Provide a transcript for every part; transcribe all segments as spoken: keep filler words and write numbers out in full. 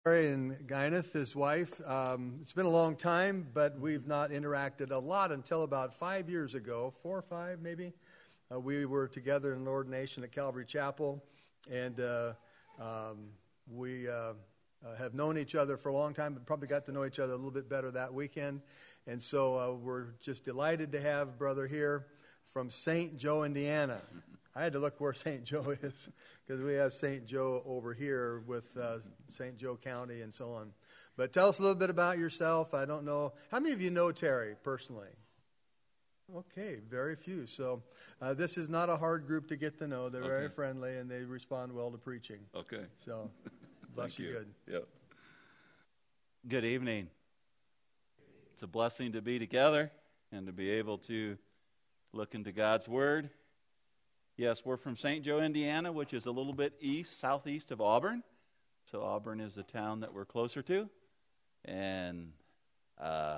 And Gwyneth, his wife. Um, it's been a long time, but we've not interacted a lot until about five years ago, four or five maybe. Uh, we were together in ordination at Calvary Chapel, and uh, um, we uh, uh, have known each other for a long time, but probably got to know each other a little bit better that weekend. And so uh, we're just delighted to have brother here from Saint Joe, Indiana. I had to look where Saint Joe is, because we have Saint Joe over here with uh, Saint Joe County and so on. But tell us a little bit about yourself. I don't know. How many of you know Terry personally? Okay, very few. So uh, this is not a hard group to get to know. They're okay. Very friendly, and they respond well to preaching. Okay. So bless you, you good. Yep. Good evening. It's a blessing to be together and to be able to look into God's Word. Yes, we're from Saint Joe, Indiana, which is a little bit east, southeast of Auburn. So Auburn is the town that we're closer to. And uh,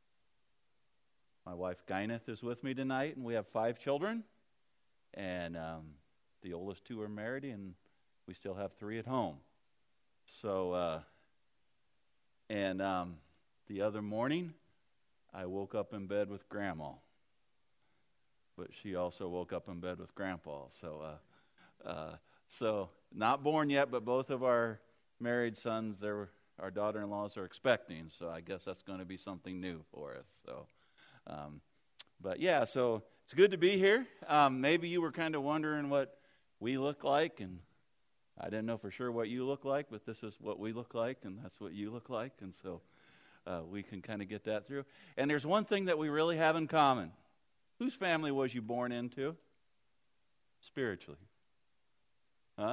my wife, Gwyneth, is with me tonight, and we have five children. And um, the oldest two are married, and we still have three at home. So, uh, and um, the other morning, I woke up in bed with Grandma. But she also woke up in bed with Grandpa. So, uh, uh, so not born yet, but both of our married sons, their our daughter-in-laws are expecting. So I guess that's going to be something new for us. So, um, but yeah, so it's good to be here. Um, maybe you were kind of wondering what we look like, and I didn't know for sure what you look like, but this is what we look like, and that's what you look like, and so uh, we can kind of get that through. And there's one thing that we really have in common. Whose family was you born into? Spiritually. Huh?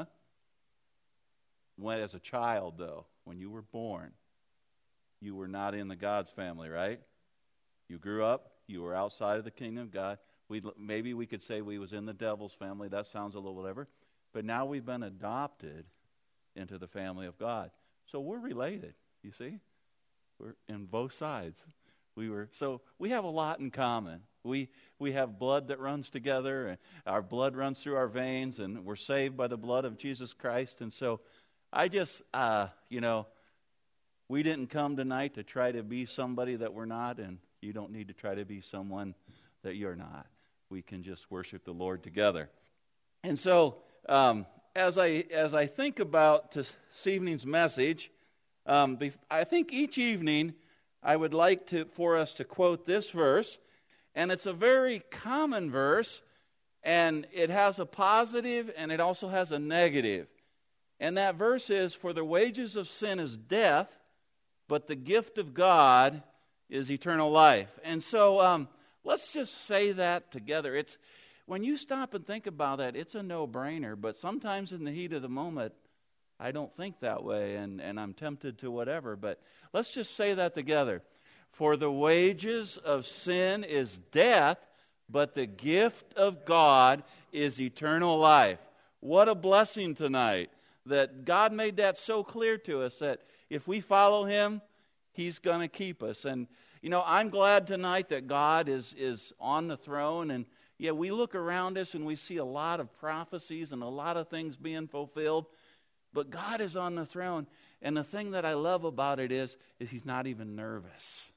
When, as a child, though, when you were born, you were not in the God's family, right? You grew up, you were outside of the kingdom of God. We maybe we could say we was in the devil's family. That sounds a little whatever. But now we've been adopted into the family of God. So we're related, you see? We're in both sides. We were so we have a lot in common. We we have blood that runs together, and our blood runs through our veins, and we're saved by the blood of Jesus Christ. And so I just, uh, you know, we didn't come tonight to try to be somebody that we're not, and you don't need to try to be someone that you're not. We can just worship the Lord together. And so um, as I as I think about this evening's message, um, I think each evening I would like to for us to quote this verse, and it's a very common verse, and it has a positive and it also has a negative. And that verse is, "For the wages of sin is death, but the gift of God is eternal life." And so um, let's just say that together. It's when you stop and think about that, it's a no-brainer, but sometimes in the heat of the moment, I don't think that way, and, and I'm tempted to whatever. But let's just say that together. For the wages of sin is death, but the gift of God is eternal life. What a blessing tonight that God made that so clear to us that if we follow Him, He's going to keep us. And, you know, I'm glad tonight that God is, is on the throne. And, yeah, we look around us and we see a lot of prophecies and a lot of things being fulfilled. But God is on the throne, and the thing that I love about it is, is He's not even nervous.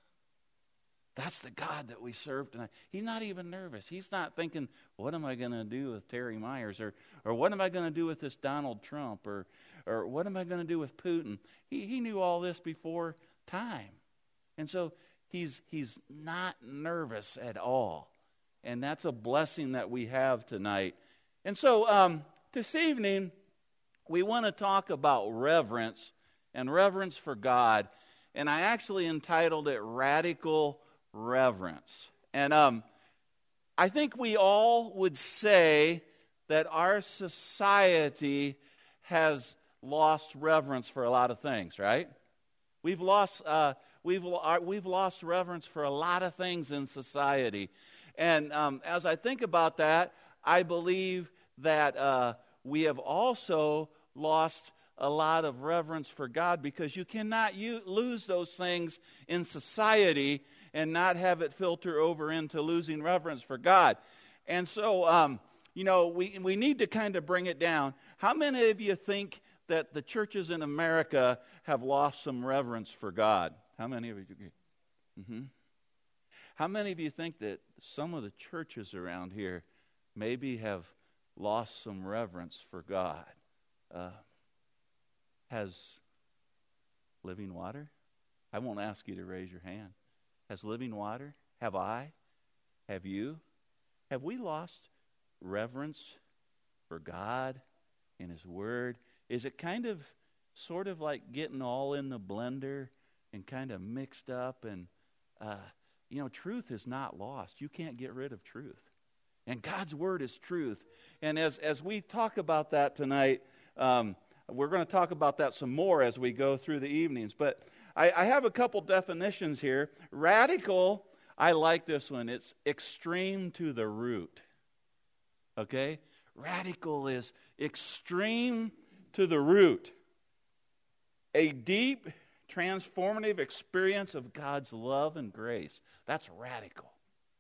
That's the God that we serve tonight. He's not even nervous. He's not thinking, what am I going to do with Terry Myers? Or or what am I going to do with this Donald Trump? Or or what am I going to do with Putin? He he knew all this before time. And so he's he's not nervous at all. And that's a blessing that we have tonight. And so um, this evening, we want to talk about reverence and reverence for God. And I actually entitled it Radical Reverence. And um, I think we all would say that our society has lost reverence for a lot of things, right? We've lost uh, we've we've lost reverence for a lot of things in society. And um, as I think about that, I believe that uh, we have also lost a lot of reverence for God, because you cannot u- lose those things in society and not have it filter over into losing reverence for God. And so, um, you know, we we need to kind of bring it down. How many of you think that the churches in America have lost some reverence for God? How many of you agree? Mm-hmm. How many of you think that some of the churches around here maybe have lost some reverence for God? Uh, has Living Water? I won't ask you to raise your hand. Has Living Water? Have I? Have you? Have we lost reverence for God and His Word? Is it kind of, sort of like getting all in the blender and kind of mixed up? And, uh, you know, truth is not lost. You can't get rid of truth. And God's Word is truth. And as, as we talk about that tonight, um, we're going to talk about that some more as we go through the evenings. But I, I have a couple definitions here. Radical, I like this one. It's extreme to the root. Okay? Radical is extreme to the root. A deep, transformative experience of God's love and grace. That's radical.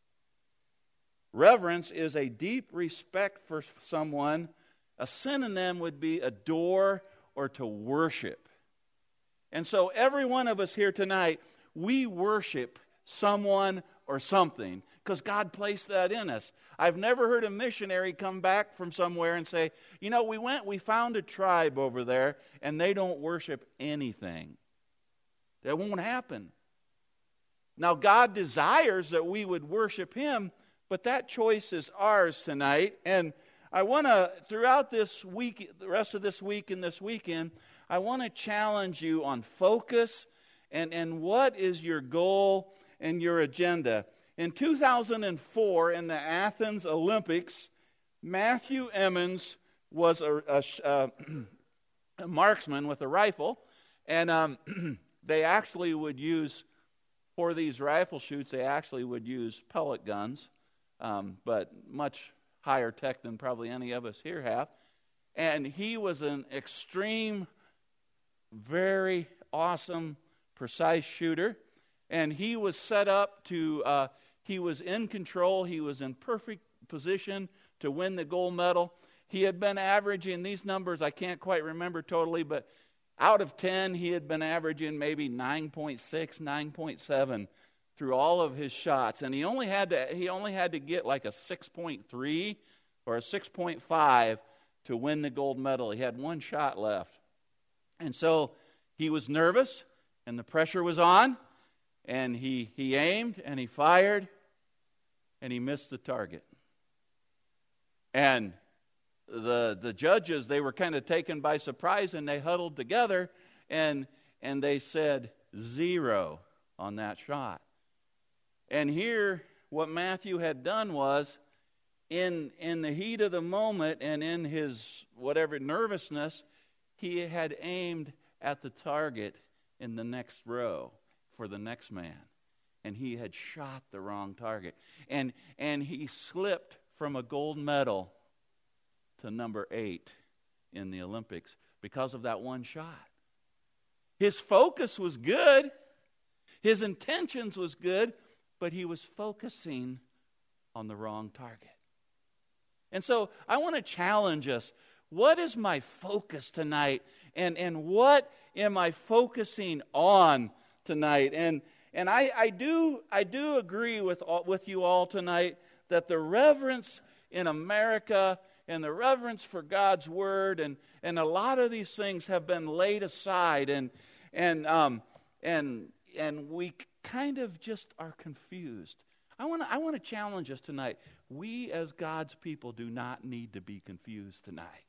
Reverence is a deep respect for someone. A synonym would be adore or to worship. And so every one of us here tonight, we worship someone or something because God placed that in us. I've never heard a missionary come back from somewhere and say, you know, we went, we found a tribe over there and they don't worship anything. That won't happen. Now, God desires that we would worship Him, but that choice is ours tonight. And I want to, throughout this week, the rest of this week and this weekend, I want to challenge you on focus and, and what is your goal and your agenda. In two thousand four, in the Athens Olympics, Matthew Emmons was a, a, a marksman with a rifle, and um, they actually would use, for these rifle shoots, they actually would use pellet guns, um, but much higher tech than probably any of us here have. And he was an extreme, very awesome, precise shooter. And he was set up to, uh, he was in control. He was in perfect position to win the gold medal. He had been averaging these numbers, I can't quite remember totally, but out of ten, he had been averaging maybe nine point six, nine point seven through all of his shots. And he only had to, he only had to get like a six point three or a six point five to win the gold medal. He had one shot left. And so he was nervous, and the pressure was on, and he, he aimed, and he fired, and he missed the target. And the the judges, they were kind of taken by surprise, and they huddled together, and and they said zero on that shot. And here, what Matthew had done was, in in the heat of the moment and in his whatever nervousness, he had aimed at the target in the next row for the next man. And he had shot the wrong target. And and he slipped from a gold medal to number eight in the Olympics because of that one shot. His focus was good. His intentions was good, but he was focusing on the wrong target. And so I want to challenge us. What is my focus tonight? And and what am I focusing on tonight? And and I, I do I do agree with all, with you all tonight that the reverence in America and the reverence for God's Word and, and a lot of these things have been laid aside, and and um and and we kind of just are confused. I want to I want to challenge us tonight. We as God's people do not need to be confused tonight.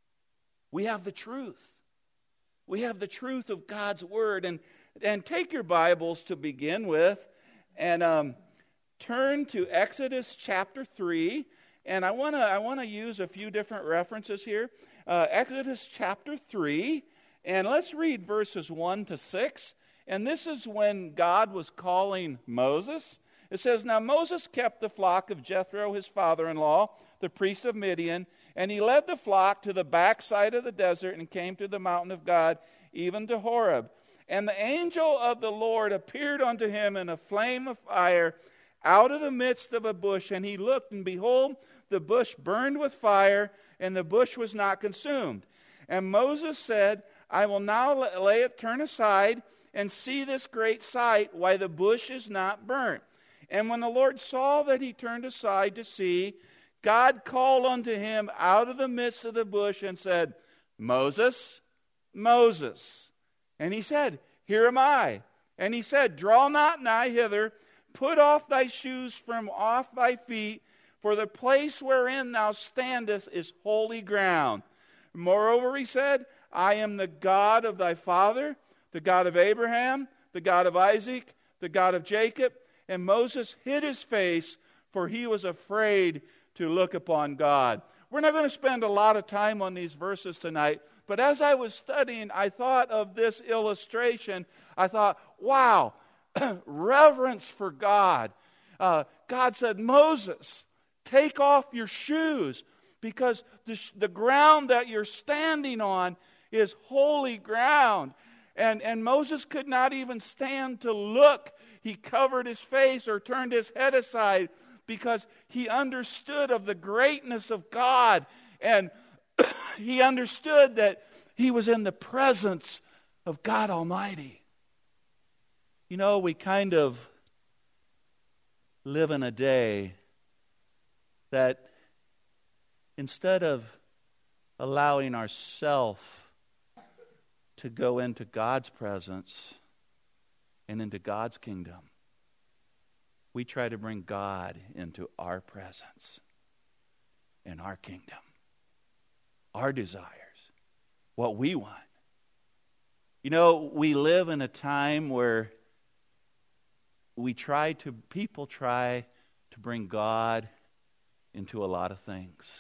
We have the truth. We have the truth of God's Word. And, and take your Bibles to begin with and um, turn to Exodus chapter three. And I want to I want to use a few different references here. Uh, Exodus chapter three. And let's read verses one to six. And this is when God was calling Moses. It says, "Now Moses kept the flock of Jethro, his father-in-law, the priest of Midian, and he led the flock to the backside of the desert and came to the mountain of God, even to Horeb. And the angel of the Lord appeared unto him in a flame of fire out of the midst of a bush. And he looked, and behold, the bush burned with fire, and the bush was not consumed. And Moses said, I will now lay it, turn aside, and see this great sight, why the bush is not burnt. And when the Lord saw that he turned aside to see, God called unto him out of the midst of the bush and said, Moses, Moses. And he said, Here am I. And he said, Draw not nigh hither, put off thy shoes from off thy feet, for the place wherein thou standest is holy ground. Moreover, he said, I am the God of thy father, the God of Abraham, the God of Isaac, the God of Jacob. And Moses hid his face, for he was afraid to look upon God. We're not going to spend a lot of time on these verses tonight, but as I was studying, I thought of this illustration. I thought, wow, reverence for God. Uh, God said, Moses, take off your shoes, because the, the ground that you're standing on is holy ground. And, and Moses could not even stand to look. He covered his face or turned his head aside because he understood of the greatness of God. And he understood that he was in the presence of God Almighty. You know, we kind of live in a day that instead of allowing ourselves to go into God's presence and into God's kingdom, we try to bring God into our presence and our kingdom, our desires, what we want. You know, we live in a time where we try to, people try to bring God into a lot of things.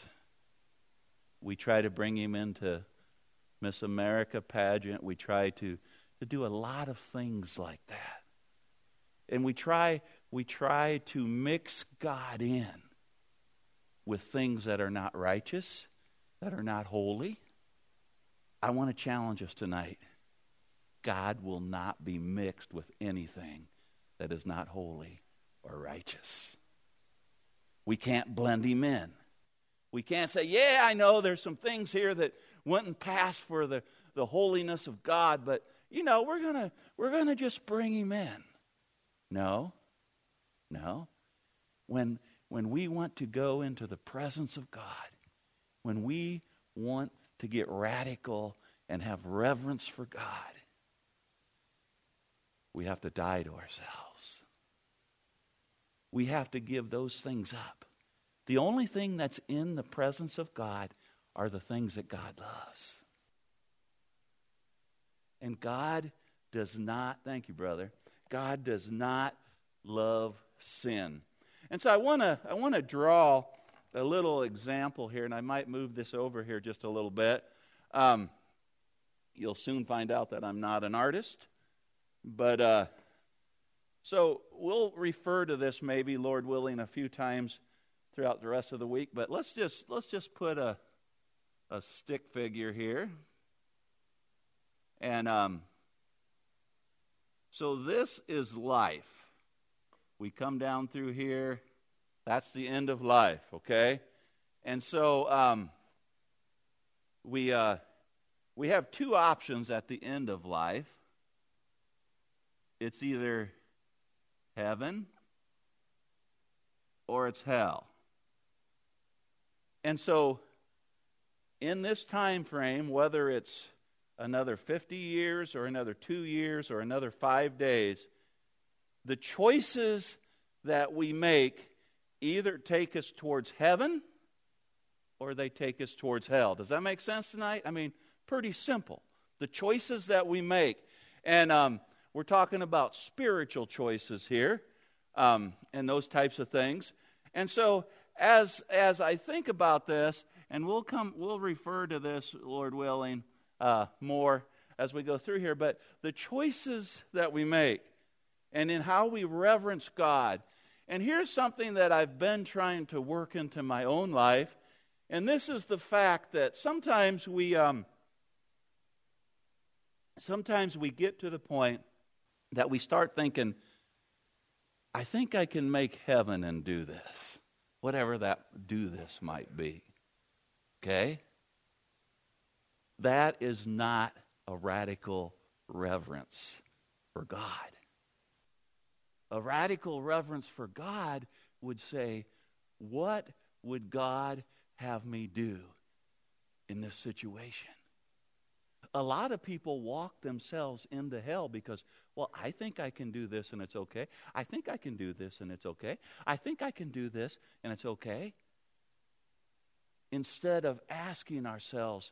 We try to bring him into Miss America pageant. We try to, to do a lot of things like that. And we try, we try to mix God in with things that are not righteous, that are not holy. I want to challenge us tonight. God will not be mixed with anything that is not holy or righteous. We can't blend him in. We can't say, yeah, I know there's some things here that wouldn't pass for the, the holiness of God, but, you know, we're gonna we're gonna just bring him in. No, no. When, when we want to go into the presence of God, when we want to get radical and have reverence for God, we have to die to ourselves. We have to give those things up. The only thing that's in the presence of God are the things that God loves. And God does not, thank you, brother, God does not love sin. And so I want to I want to draw a little example here, and I might move this over here just a little bit. Um, you'll soon find out that I'm not an artist. But, uh, so we'll refer to this maybe, Lord willing, a few times throughout the rest of the week. But let's just let's just put a a stick figure here. And um, so this is life. We come down through here. That's the end of life, okay? And so um, we uh, we have two options at the end of life. It's either heaven or it's hell. And so in this time frame, whether it's another fifty years or another two years or another five days, the choices that we make either take us towards heaven or they take us towards hell. Does that make sense tonight? I mean, pretty simple. The choices that we make. And um, we're talking about spiritual choices here, um, and those types of things. And so as as I think about this, and we'll come we'll refer to this, Lord willing, uh, more as we go through here, but the choices that we make and in how we reverence God. And here's something that I've been trying to work into my own life, and this is the fact that sometimes we um, sometimes we get to the point that we start thinking, I think I can make heaven and do this, whatever that do this might be. Okay? that is not a radical reverence for God. A radical reverence for God would say, what would God have me do in this situation? A lot of people walk themselves into hell because, well, I think I can do this and it's okay. I think I can do this and it's okay. I think I can do this and it's okay. Instead of asking ourselves,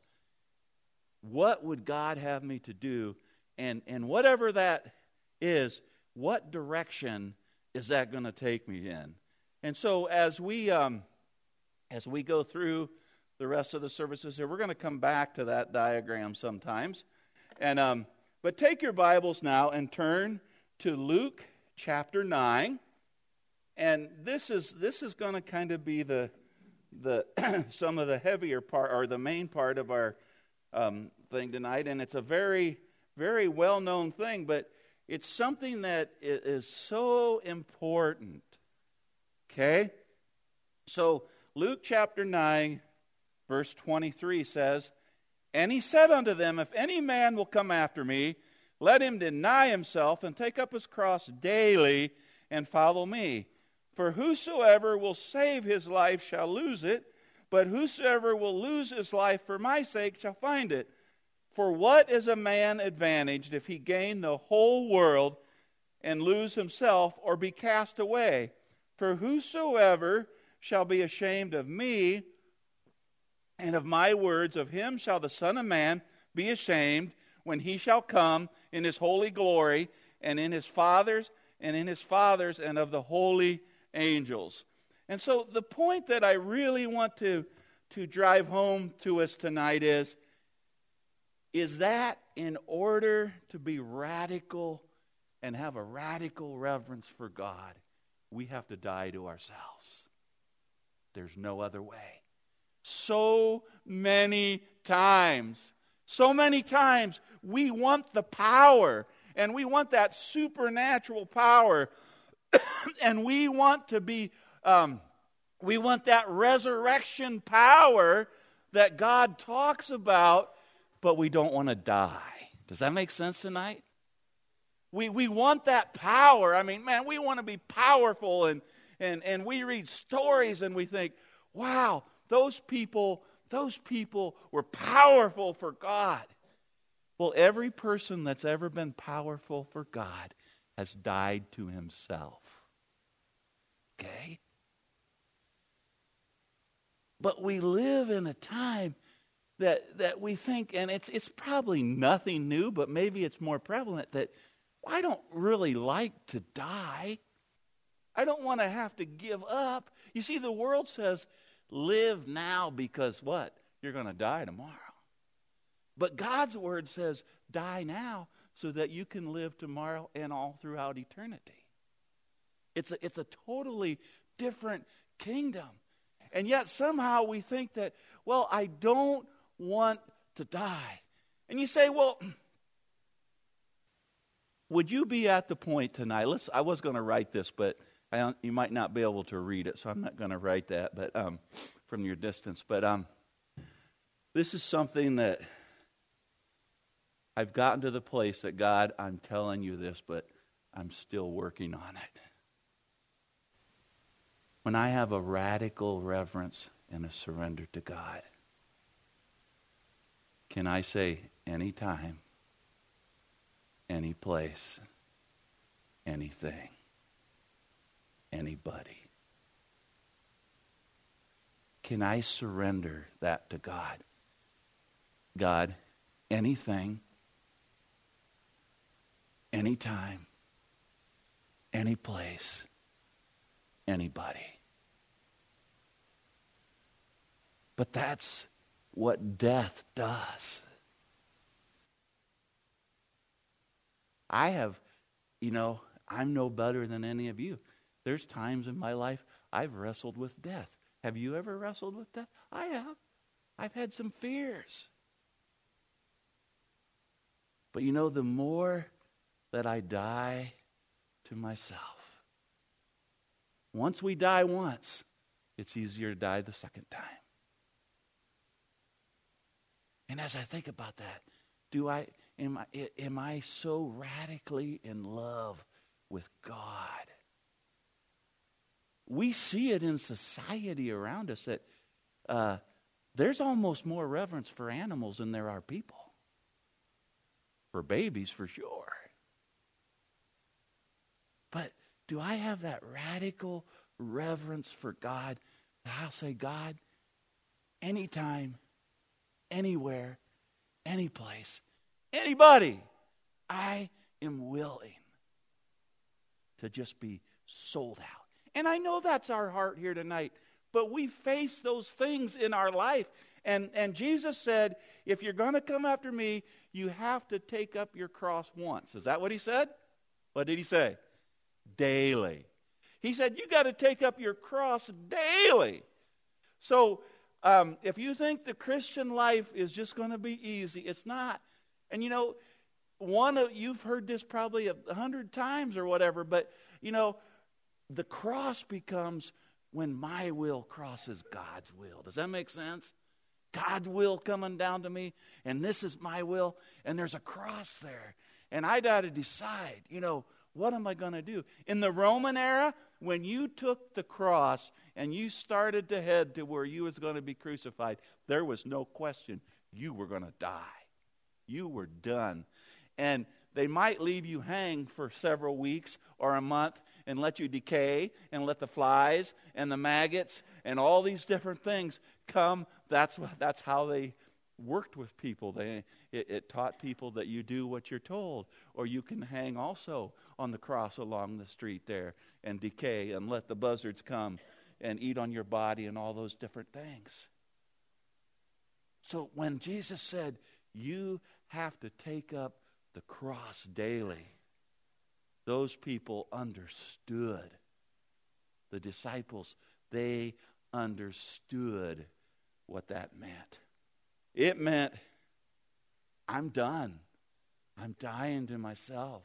what would God have me to do? And, and whatever that is, what direction is that going to take me in? And so as we um, as we go through the rest of the services here, we're going to come back to that diagram sometimes. And um, but take your Bibles now and turn to Luke chapter nine. And this is this is going to kind of be the the some of the heavier part, or the main part of our um, thing tonight. And it's a very very well known thing, but it's something that is so important. Okay? So Luke chapter nine, verse twenty-three says, "And he said unto them, If any man will come after me, let him deny himself and take up his cross daily and follow me. For whosoever will save his life shall lose it, but whosoever will lose his life for my sake shall find it. For what is a man advantaged if he gain the whole world and lose himself or be cast away? For whosoever shall be ashamed of me and of my words, of him shall the Son of Man be ashamed when he shall come in his holy glory and in his Father's and in his Father's and of the holy angels." And so the point that I really want to, to drive home to us tonight is, is that in order to be radical and have a radical reverence for God, we have to die to ourselves. There's no other way. So many times, so many times we want the power, and we want that supernatural power, and we want to be, um, we want that resurrection power that God talks about, but we don't want to die. Does that make sense tonight? We we want that power. I mean, man, we want to be powerful, and and and we read stories and we think, wow, those people, those people were powerful for God. Well, every person that's ever been powerful for God has died to himself. Okay? But we live in a time that that we think, and it's it's probably nothing new, but maybe it's more prevalent, that I don't really like to die. I don't want to have to give up. You see, the world says, live now because what? You're going to die tomorrow. But God's word says, die now so that you can live tomorrow and all throughout eternity. It's a, it's a totally different kingdom. And yet somehow we think that, well, I don't want to die. And you say, well, would you be at the point tonight? Listen, I was going to write this, but I don't, you might not be able to read it, so I'm not going to write that but um, from your distance. But um, this is something that I've gotten to the place that, God, I'm telling you this, but I'm still working on it. When I have a radical reverence and a surrender to God, can I say anytime, any place, anything, anybody? Can I surrender that to God? God, anything, anytime, any place, anybody. But that's what death does. I have, you know, I'm no better than any of you. There's times in my life I've wrestled with death. Have you ever wrestled with death? I have. I've had some fears. But you know, the more that I die to myself, once we die once, it's easier to die the second time. And as I think about that, do I am I am I so radically in love with God? We see it in society around us that uh, there's almost more reverence for animals than there are people. For babies, for sure. But do I have that radical reverence for God that I'll say, God, anytime, anywhere, any place, anybody, I am willing to just be sold out. And I know that's our heart here tonight, but we face those things in our life. And, and Jesus said, if you're going to come after me, you have to take up your cross once. Is that what he said? What did he say? Daily. He said, you got to take up your cross daily. So um, if you think the Christian life is just going to be easy, it's not. And you know, one of you've heard this probably a hundred times or whatever, but you know, the cross becomes when my will crosses God's will. Does that make sense? God's will coming down to me, and this is my will, and there's a cross there. And I got to decide, you know, what am I going to do? In the Roman era, when you took the cross and you started to head to where you was going to be crucified, there was no question you were going to die. You were done. And they might leave you hang for several weeks or a month and let you decay and let the flies and the maggots and all these different things come. That's what, that's how they worked with people. They it, it taught people that you do what you're told, or you can hang also on the cross along the street there and decay and let the buzzards come and eat on your body and all those different things. So when Jesus said, you have to take up the cross daily, those people understood. The disciples, they understood what that meant. It meant, I'm done. I'm dying to myself.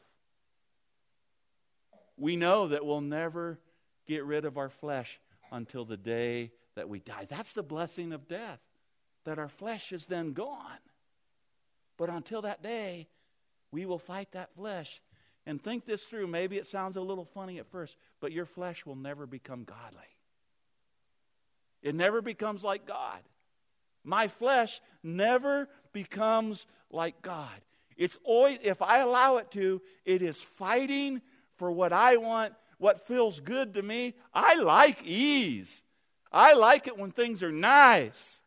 We know that we'll never get rid of our flesh until the day that we die. That's the blessing of death, that our flesh is then gone. But until that day, we will fight that flesh. And think this through. Maybe it sounds a little funny at first, but your flesh will never become godly. It never becomes like God. My flesh never becomes like God. It's always, if I allow it to, it is fighting for what I want, what feels good to me. I like ease. I like it when things are nice.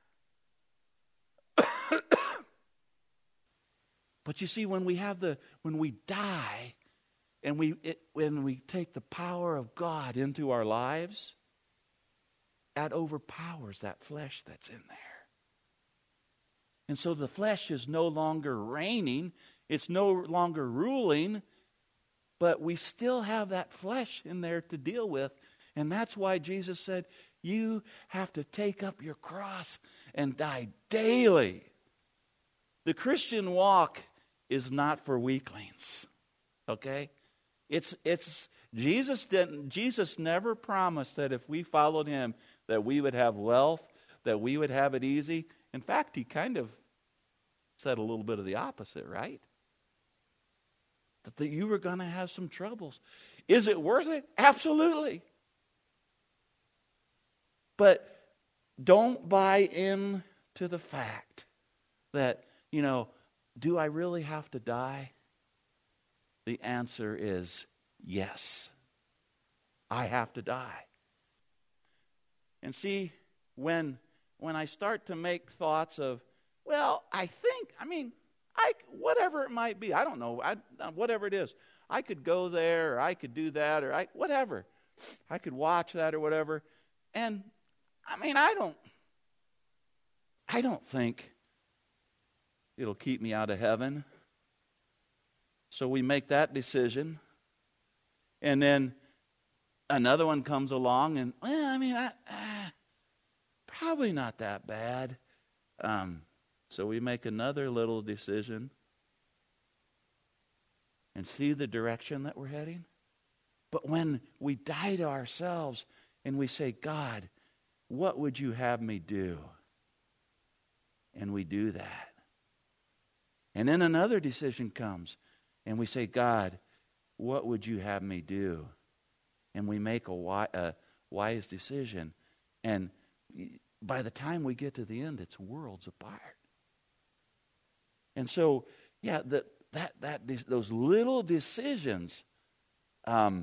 But you see, when we have the, when we die, and we it, when we take the power of God into our lives, that overpowers that flesh that's in there. And so the flesh is no longer reigning, it's no longer ruling, but we still have that flesh in there to deal with. And that's why Jesus said, you have to take up your cross and die daily. The Christian walk is not for weaklings. Okay? It's it's Jesus didn't Jesus never promised that if we followed him that we would have wealth, that we would have it easy. In fact, he kind of said a little bit of the opposite, right? That the, you were going to have some troubles. Is it worth it? Absolutely. But don't buy into the fact that, you know, do I really have to die? The answer is yes. I have to die. And see, when when I start to make thoughts of, well, I think, I mean, I whatever it might be, I don't know, I, whatever it is, I could go there, or I could do that, or I whatever, I could watch that or whatever, and I mean, I don't, I don't think it'll keep me out of heaven. So we make that decision. And then another one comes along and, well, I mean, I, uh, probably not that bad. Um, so we make another little decision and see the direction that we're heading. But when we die to ourselves and we say, God, what would you have me do? And we do that. And then another decision comes, and we say, God, what would you have me do? And we make a wise, a wise decision. And by the time we get to the end, it's worlds apart. And so, yeah, the, that that those little decisions. Um,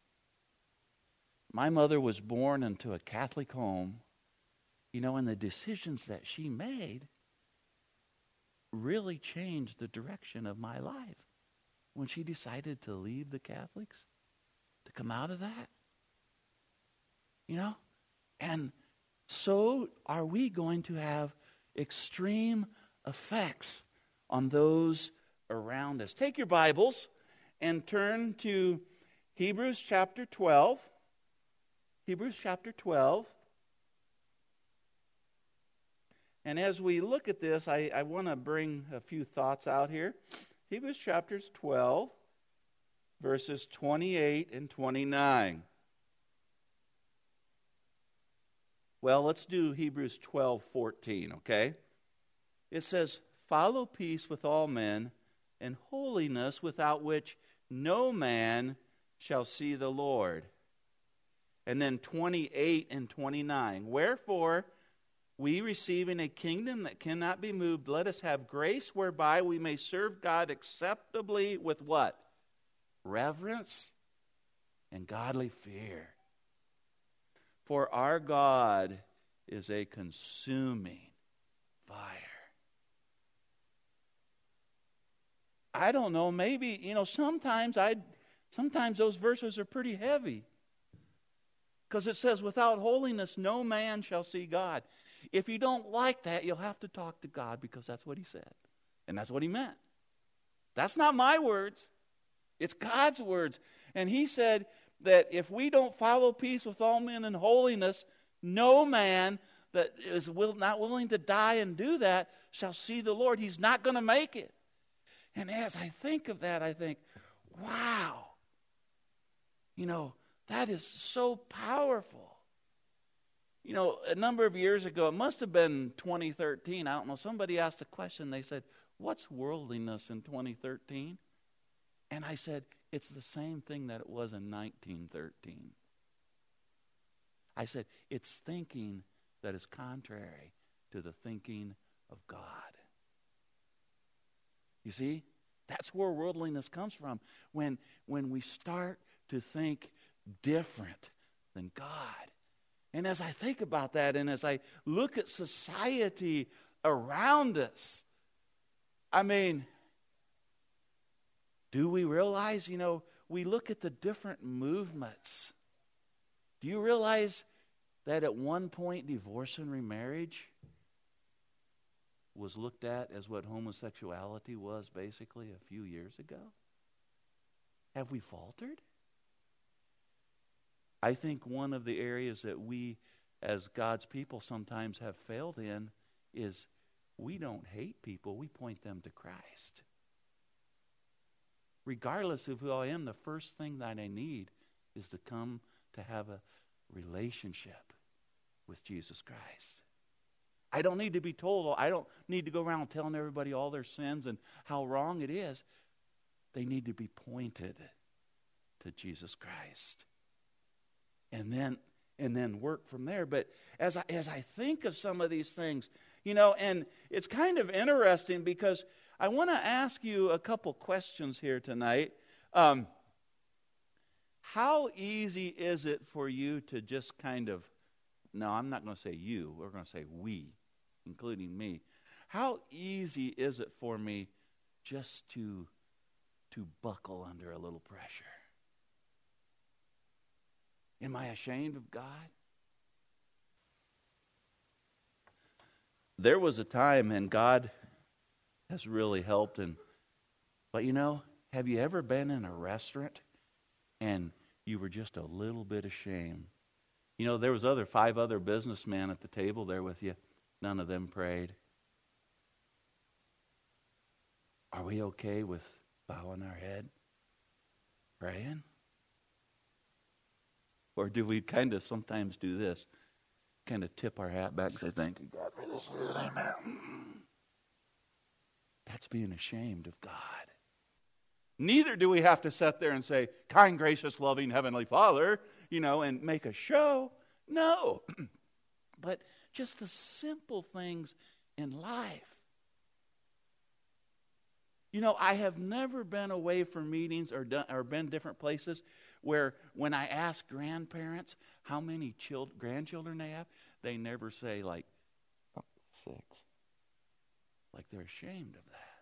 my mother was born into a Catholic home, you know, and the decisions that she made really changed the direction of my life. When she decided to leave the Catholics, to come out of that, you know, and so are we going to have extreme effects on those around us. Take your Bibles and turn to Hebrews chapter twelve. Hebrews chapter twelve. And as we look at this, I, I want to bring a few thoughts out here. Hebrews chapter twelve, verses twenty-eight and twenty-nine. Well, let's do Hebrews twelve fourteen, okay? It says, "Follow peace with all men and holiness, without which no man shall see the Lord." And then twenty-eight and twenty-nine. "Wherefore, we receiving a kingdom that cannot be moved, let us have grace whereby we may serve God acceptably with" what? "Reverence and godly fear. For our God is a consuming fire." I don't know, maybe, you know, sometimes I, sometimes those verses are pretty heavy. Because it says, "Without holiness no man shall see God." If you don't like that, you'll have to talk to God, because that's what he said. And that's what he meant. That's not my words. It's God's words. And he said that if we don't follow peace with all men and holiness, no man that is will, not willing to die and do that shall see the Lord. He's not going to make it. And as I think of that, I think, wow. You know, that is so powerful. You know, a number of years ago, it must have been twenty thirteen, I don't know, somebody asked a question. They said, "What's worldliness in twenty thirteen? And I said, it's the same thing that it was in nineteen thirteen. I said, it's thinking that is contrary to the thinking of God. You see, that's where worldliness comes from. When, when we start to think different than God. And as I think about that, and as I look at society around us, I mean, do we realize, you know, we look at the different movements. Do you realize that at one point divorce and remarriage was looked at as what homosexuality was basically a few years ago? Have we faltered? I think one of the areas that we as God's people sometimes have failed in is we don't hate people, we point them to Christ. Regardless of who I am, the first thing that I need is to come to have a relationship with Jesus Christ. I don't need to be told, I don't need to go around telling everybody all their sins and how wrong it is. They need to be pointed to Jesus Christ. And then and then work from there. But as I, as I think of some of these things, you know, and it's kind of interesting because I want to ask you a couple questions here tonight. Um, how easy is it for you to just kind of, no, I'm not going to say you, we're going to say we, including me. How easy is it for me just to, to buckle under a little pressure? Am I ashamed of God? There was a time, and God has really helped. And but you know, have you ever been in a restaurant and you were just a little bit ashamed? You know, there was other five other businessmen at the table there with you. None of them prayed. Are we okay with bowing our head, praying? Or do we kind of sometimes do this? Kind of tip our hat back and say, thank you, God, for this. Amen. That's being ashamed of God. Neither do we have to sit there and say, kind, gracious, loving Heavenly Father, you know, and make a show. No. But just the simple things in life. You know, I have never been away from meetings or done, or been different places where when I ask grandparents how many child, grandchildren they have, they never say like six. Like they're ashamed of that.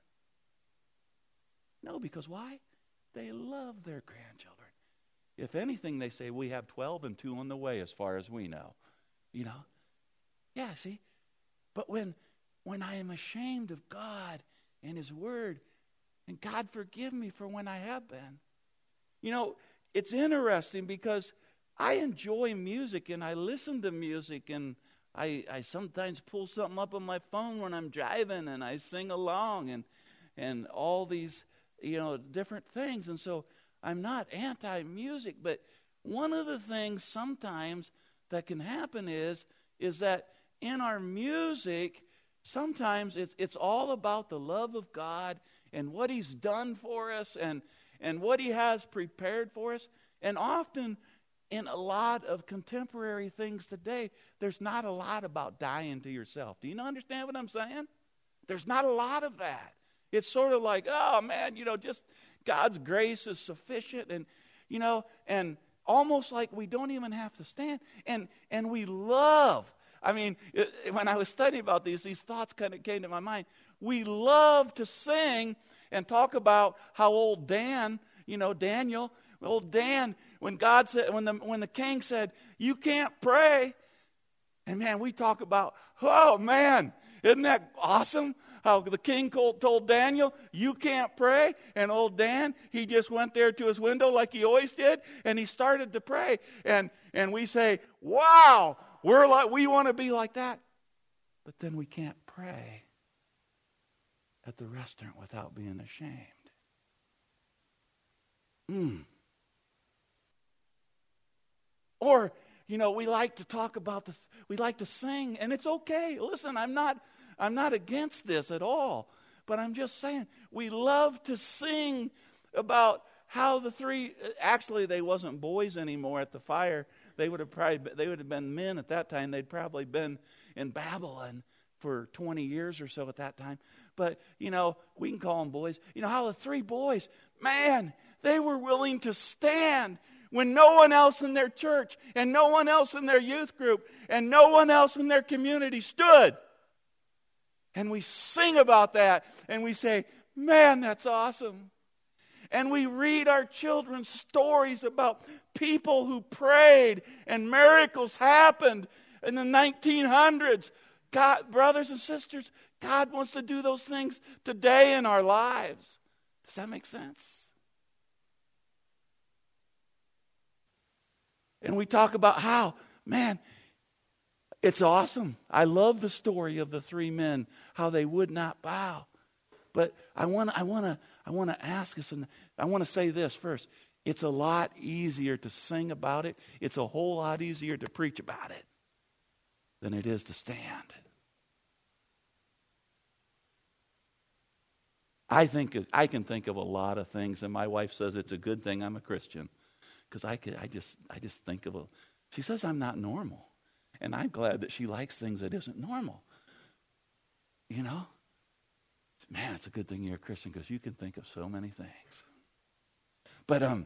No, because why? They love their grandchildren. If anything, they say we have twelve and two on the way as far as we know. You know? Yeah, see? But when when I am ashamed of God and His Word, and God forgive me for when I have been. You know, it's interesting because I enjoy music and I listen to music and I, I sometimes pull something up on my phone when I'm driving and I sing along and and all these, you know, different things. And so I'm not anti-music, but one of the things sometimes that can happen is, is that in our music, sometimes it's it's all about the love of God and what He's done for us and, and what He has prepared for us. And often in a lot of contemporary things today, there's not a lot about dying to yourself. Do you understand what I'm saying? There's not a lot of that. It's sort of like, oh man, you know, just God's grace is sufficient, and you know, and almost like we don't even have to stand. And and we love. I mean, it, when I was studying about these, these thoughts kind of came to my mind. We love to sing and talk about how old Dan, you know, Daniel, old Dan, when God said, when the when the king said, you can't pray, and man, we talk about, oh man, isn't that awesome? How the king told Daniel, you can't pray. And old Dan, he just went there to his window like he always did, and he started to pray. And and we say, wow, we're like we want to be like that. But then we can't pray at the restaurant without being ashamed. Mm. Or, you know, we like to talk about the, we like to sing, and it's okay. Listen, I'm not, I'm not against this at all, but I'm just saying we love to sing about how the three, actually they wasn't boys anymore at the fire. They would have probably, they would have been men at that time. They'd probably been in Babylon for twenty years or so at that time. But, you know, we can call them boys. You know, how the three boys, man, they were willing to stand when no one else in their church and no one else in their youth group and no one else in their community stood. And we sing about that and we say, man, that's awesome. And we read our children stories about people who prayed and miracles happened in the nineteen hundreds. God, brothers and sisters, God wants to do those things today in our lives. Does that make sense? And we talk about how, man, it's awesome. I love the story of the three men, how they would not bow. But I want I want to I want to ask us, and I want to say this first. It's a lot easier to sing about it. It's a whole lot easier to preach about it than it is to stand. I think I can think of a lot of things, and my wife says it's a good thing I'm a Christian, because I could I just I just think of a. She says I'm not normal, and I'm glad that she likes things that isn't normal. You know, man, it's a good thing you're a Christian because you can think of so many things. But um,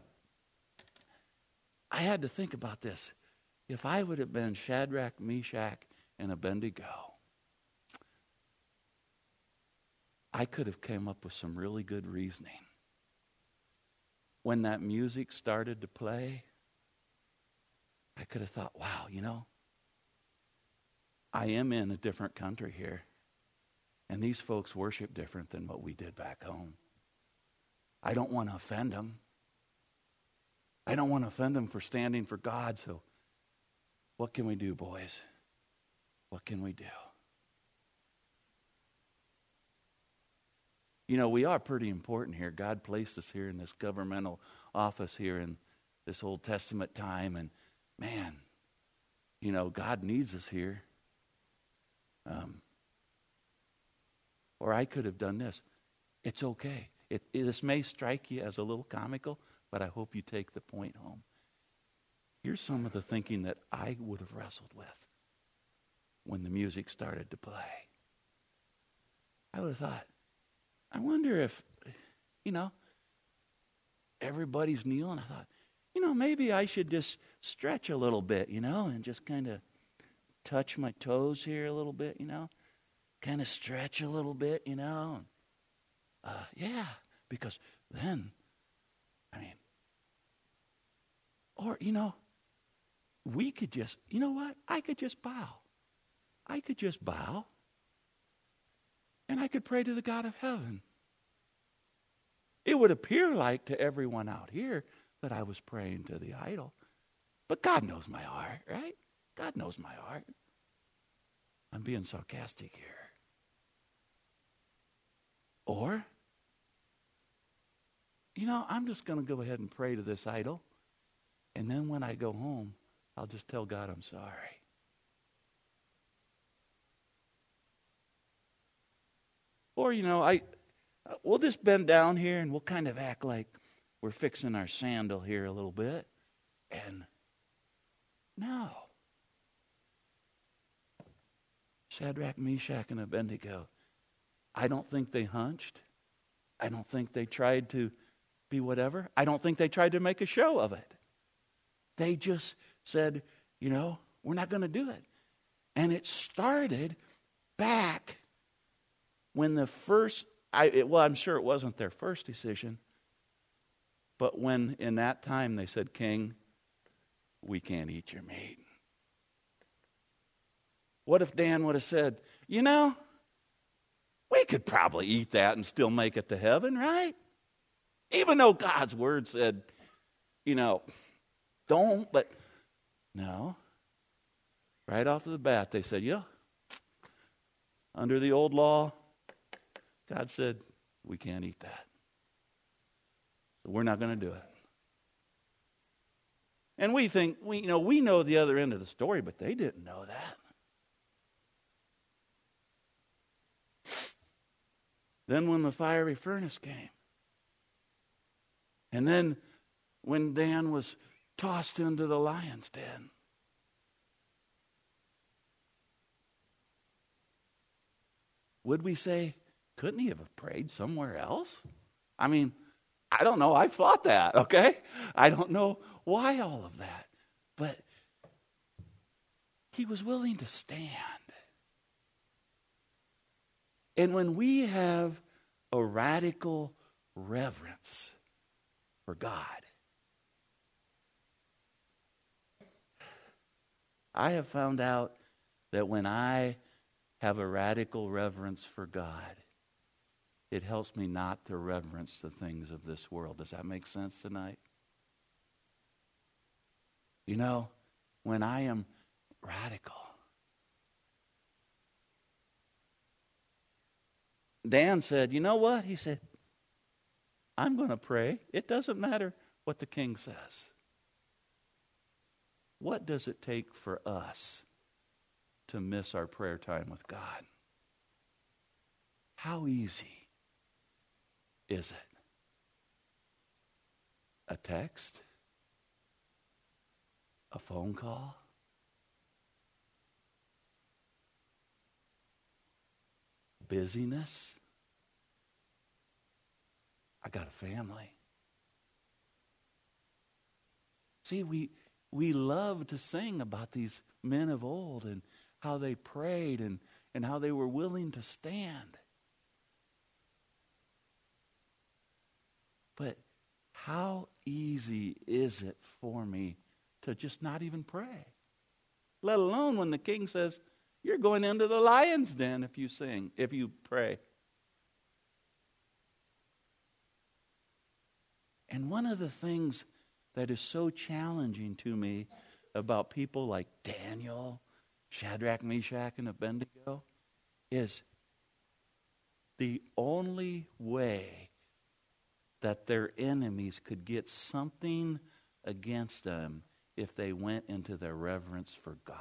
I had to think about this. If I would have been Shadrach, Meshach, and Abednego, I could have come up with some really good reasoning. When that music started to play, I could have thought, wow, you know, I am in a different country here, and these folks worship different than what we did back home. I don't want to offend them. I don't want to offend them for standing for God, so what can we do, boys? What can we do? You know, we are pretty important here. God placed us here in this governmental office here in this Old Testament time. And, man, you know, God needs us here. Um, or I could have done this. It's okay. It, it, this may strike you as a little comical, but I hope you take the point home. Here's some of the thinking that I would have wrestled with when the music started to play. I would have thought, I wonder if, you know, everybody's kneeling. I thought, you know, maybe I should just stretch a little bit, you know, and just kind of touch my toes here a little bit, you know, kind of stretch a little bit, you know. Uh, yeah, because then, I mean, or, you know, we could just, you know what? I could just bow. I could just bow. And I could pray to the God of heaven. It would appear like to everyone out here that I was praying to the idol. But God knows my heart, right? God knows my heart. I'm being sarcastic here. Or, you know, I'm just going to go ahead and pray to this idol. And then when I go home, I'll just tell God I'm sorry. Or, you know, I we'll just bend down here and we'll kind of act like we're fixing our sandal here a little bit. And no. Shadrach, Meshach, and Abednego, I don't think they hunched. I don't think they tried to be whatever. I don't think they tried to make a show of it. They just said, you know, we're not going to do it. And it started back when the first, I, it, well, I'm sure it wasn't their first decision, but when in that time they said, King, we can't eat your meat. What if Dan would have said, you know, we could probably eat that and still make it to heaven, right? Even though God's word said, you know, don't, but no. Right off of the bat, they said, yeah, under the old law, God said, we can't eat that. So we're not going to do it. And we think, we you know, we know the other end of the story, but they didn't know that. Then when the fiery furnace came, and then when Dan was tossed into the lion's den, would we say, couldn't he have prayed somewhere else? I mean, I don't know. I thought that, okay? I don't know why all of that. But he was willing to stand. And when we have a radical reverence for God, I have found out that when I have a radical reverence for God, it helps me not to reverence the things of this world. Does that make sense tonight? You know, when I am radical, Dan said, you know what? He said, I'm going to pray. It doesn't matter what the king says. What does it take for us to miss our prayer time with God? How easy is it? A text? A phone call? Busyness? I got a family. See, we we love to sing about these men of old and how they prayed and, and how they were willing to stand. But how easy is it for me to just not even pray? Let alone when the king says, you're going into the lion's den if you sing, if you pray. And one of the things that is so challenging to me about people like Daniel, Shadrach, Meshach, and Abednego is the only way that their enemies could get something against them if they went into their reverence for God.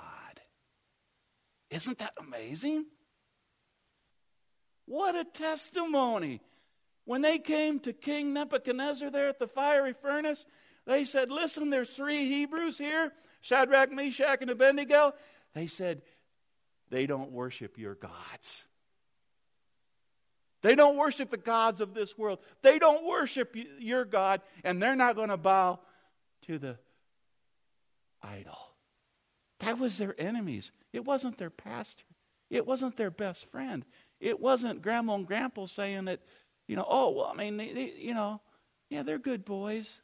Isn't that amazing? What a testimony. When they came to King Nebuchadnezzar there at the fiery furnace, they said, listen, there's three Hebrews here, Shadrach, Meshach, and Abednego. They said, they don't worship your gods. They don't worship the gods of this world. They don't worship your God, and they're not going to bow to the idol. That was their enemies. It wasn't their pastor. It wasn't their best friend. It wasn't grandma and grandpa saying that, you know, oh, well, I mean, they, they, you know, yeah, they're good boys.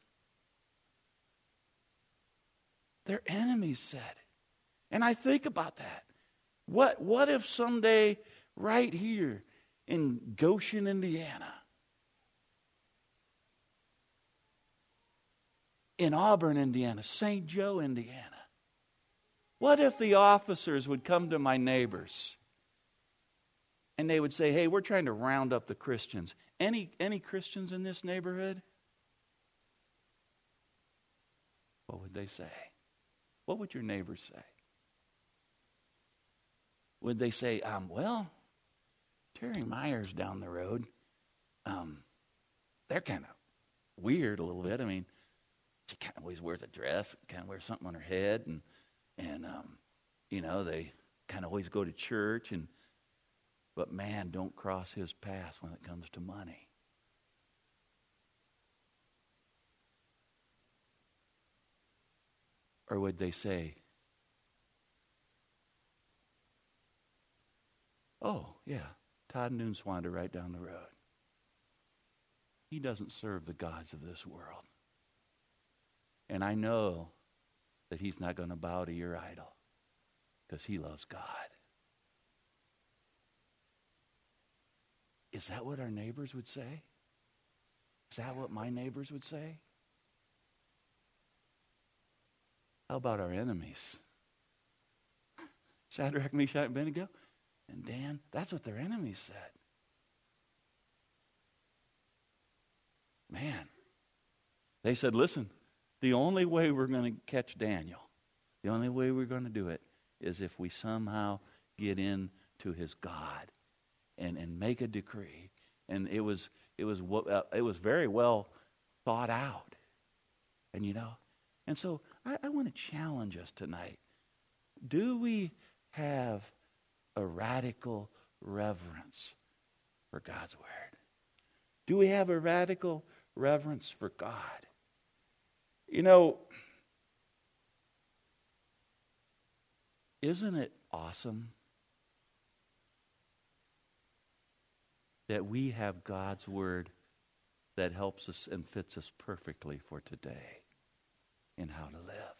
Their enemies said it. And I think about that. What, what if someday right here in Goshen, Indiana, in Auburn, Indiana, Saint Joe, Indiana, what if the officers would come to my neighbors and they would say, hey, we're trying to round up the Christians. Any, any Christians in this neighborhood? What would they say? What would your neighbors say? Would they say, um, well, Terry Myers down the road, um, they're kind of weird a little bit. I mean, she kind of always wears a dress, kind of wears something on her head, and, and um, you know, they kind of always go to church, and but man, don't cross his path when it comes to money. Or would they say, oh, yeah, Todd Noonswander right down the road. He doesn't serve the gods of this world. And I know that he's not going to bow to your idol because he loves God. Is that what our neighbors would say? Is that what my neighbors would say? How about our enemies? Shadrach, Meshach, and Abednego? And Dan, that's what their enemies said. Man, they said, listen, the only way we're going to catch Daniel, the only way we're going to do it is if we somehow get into his God and, and make a decree. And it was it was uh, it was very well thought out. And you know, and so I, I want to challenge us tonight. Do we have a radical reverence for God's word? Do we have a radical reverence for God? You know, isn't it awesome that we have God's word that helps us and fits us perfectly for today in how to live?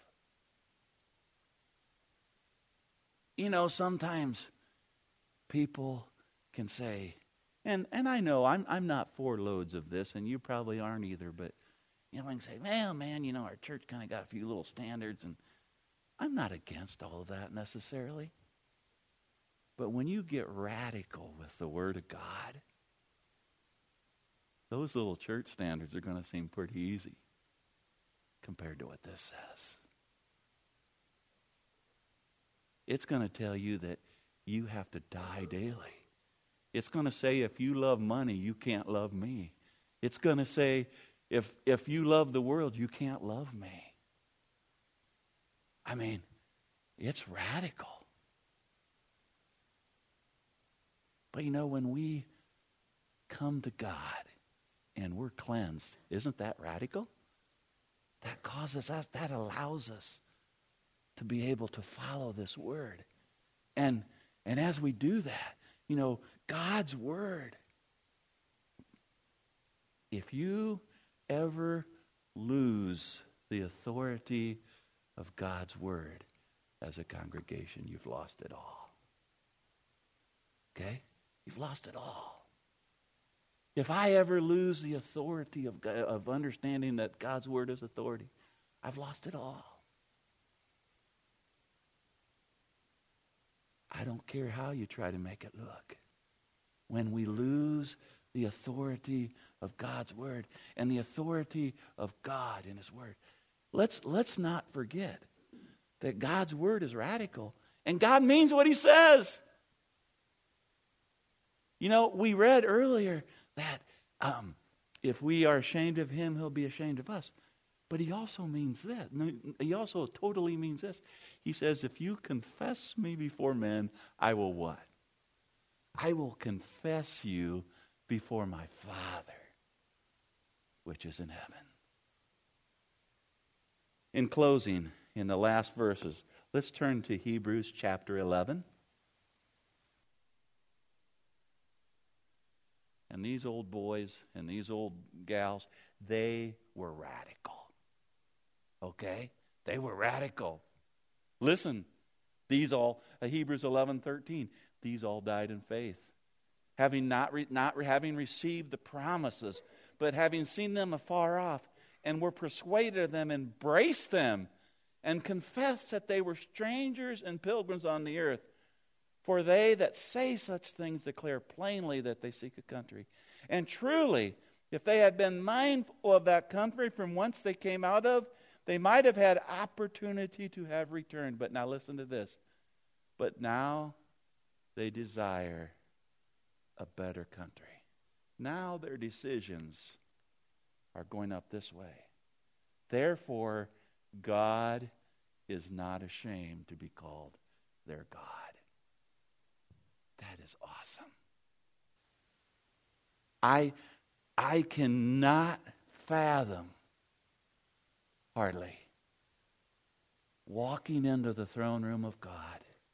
You know, sometimes people can say, and, and I know I'm I'm not for loads of this, and you probably aren't either, but you know, I can say, well, man, you know, our church kind of got a few little standards, and I'm not against all of that necessarily. But when you get radical with the Word of God, those little church standards are going to seem pretty easy compared to what this says. It's going to tell you that you have to die daily. It's going to say if you love money, you can't love me. It's going to say if if you love the world, you can't love me. I mean, it's radical. But you know, when we come to God and we're cleansed, isn't that radical? That causes us, that allows us to be able to follow this word. And and as we do that, you know, God's word, if you ever lose the authority of God's word as a congregation, you've lost it all. Okay? You've lost it all. If I ever lose the authority of, of understanding that God's word is authority, I've lost it all. I don't care how you try to make it look. When we lose the authority of God's word and the authority of God in his word, let's let's not forget that God's word is radical and God means what he says. You know, we read earlier that Um, if we are ashamed of him, he'll be ashamed of us. But he also means this. He also totally means this. He says, if you confess me before men, I will what? I will confess you before my Father, which is in heaven. In closing, in the last verses, let's turn to Hebrews chapter eleven. And these old boys and these old gals, they were radical. Okay? They were radical. Listen, these all, uh, Hebrews eleven thirteen, these all died in faith, having not, re, not re, having received the promises, but having seen them afar off, and were persuaded of them, embraced them, and confessed that they were strangers and pilgrims on the earth. For they that say such things declare plainly that they seek a country. And truly, if they had been mindful of that country from whence they came out of, they might have had opportunity to have returned. But now listen to this. But now they desire a better country. Now their decisions are going up this way. Therefore, God is not ashamed to be called their God. That is awesome. I, I cannot fathom, hardly, walking into the throne room of God.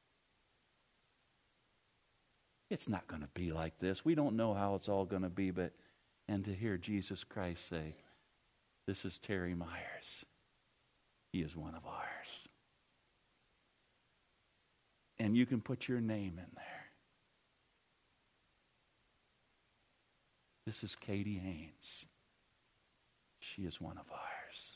It's not going to be like this. We don't know how it's all going to be, but and to hear Jesus Christ say, this is Terry Myers. He is one of ours. And you can put your name in there. This is Katie Haynes. She is one of ours.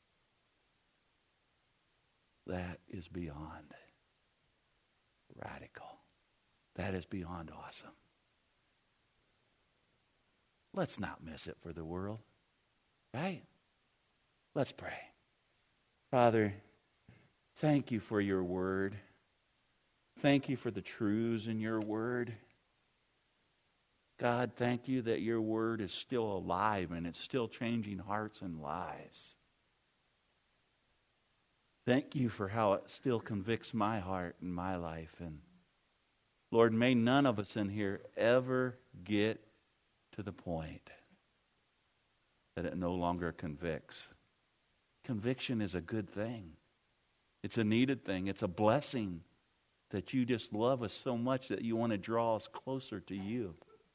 That is beyond radical. That is beyond awesome. Let's not miss it for the world, right? Let's pray. Father, thank you for your word. Thank you for the truths in your word. God, thank you that your word is still alive and it's still changing hearts and lives. Thank you for how it still convicts my heart and my life. And Lord, may none of us in here ever get to the point that it no longer convicts. Conviction is a good thing. It's a needed thing. It's a blessing that you just love us so much that you want to draw us closer to you.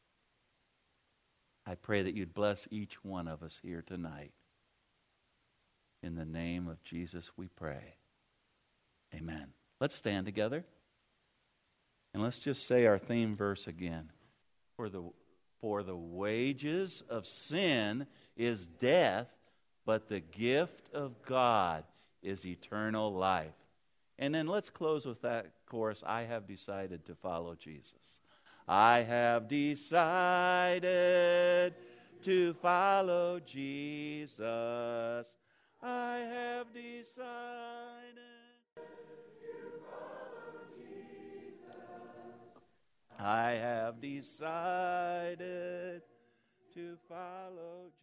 I pray that you'd bless each one of us here tonight. In the name of Jesus we pray. Amen. Let's stand together. And let's just say our theme verse again. For the, for the wages of sin is death, but the gift of God is eternal life. And then let's close with that chorus, I have decided to follow Jesus. I have decided to follow Jesus. I have decided to follow Jesus. I have decided to follow Jesus.